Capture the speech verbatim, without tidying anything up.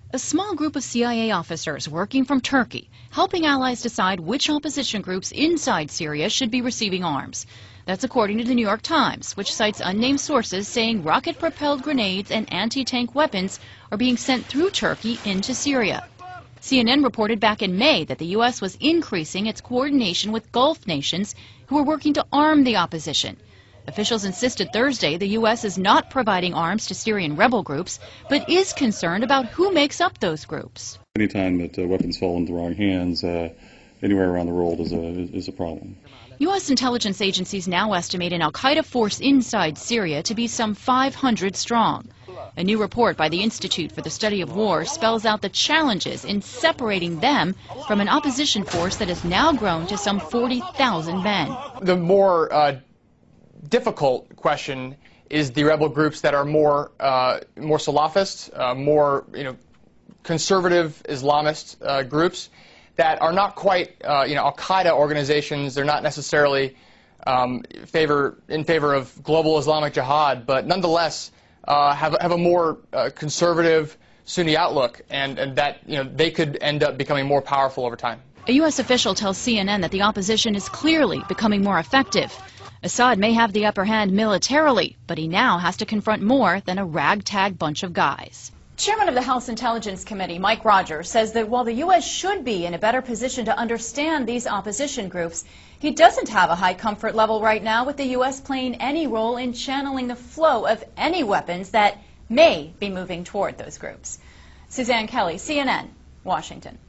A small group of C I A officers working from Turkey, helping allies decide which opposition groups inside Syria should be receiving arms. That's according to the New York Times, which cites unnamed sources saying rocket-propelled grenades and anti-tank weapons are being sent through Turkey into Syria. C N N reported back in May that the U S was increasing its coordination with Gulf nations who are working to arm the opposition. Officials insisted Thursday the U S is not providing arms to Syrian rebel groups, but is concerned about who makes up those groups. Anytime that uh, weapons fall into the wrong hands, uh, anywhere around the world is a, is a problem. U S intelligence agencies now estimate an al-Qaeda force inside Syria to be some five hundred strong. A new report by the Institute for the Study of War spells out the challenges in separating them from an opposition force that has now grown to some forty thousand men. The more uh, difficult question is the rebel groups that are more uh, more Salafist, uh, more you know conservative Islamist uh, groups that are not quite uh, you know al-Qaeda organizations. They're not necessarily um, favor in favor of global Islamic jihad, but nonetheless uh, have have a more uh, conservative Sunni outlook, and, and that you know they could end up becoming more powerful over time. A U S official tells C N N that the opposition is clearly becoming more effective. Assad may have the upper hand militarily, but he now has to confront more than a ragtag bunch of guys. Chairman of the House Intelligence Committee, Mike Rogers, says that while the U S should be in a better position to understand these opposition groups, he doesn't have a high comfort level right now with the U S playing any role in channeling the flow of any weapons that may be moving toward those groups. Suzanne Kelly, C N N, Washington.